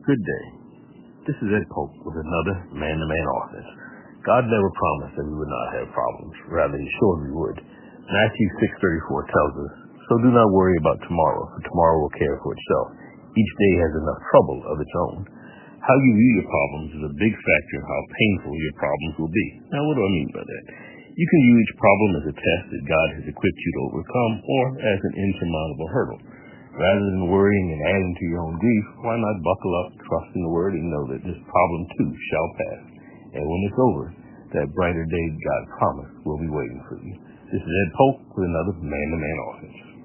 Good day. This is Ed Polk with another Man-to-Man Offense. God never promised that we would not have problems. Rather, he showed we would. Matthew 6:34 tells us, "So do not worry about tomorrow, for tomorrow will care for itself. Each day has enough trouble of its own." How you view your problems is a big factor in how painful your problems will be. Now, what do I mean by that? You can view each problem as a test that God has equipped you to overcome, or as an insurmountable hurdle. Rather than worrying and adding to your own grief, why not buckle up, trust in the Word, and know that this problem too shall pass. And when it's over, that brighter day God promised will be waiting for you. This is Ed Polk with another Man-to-Man Offense.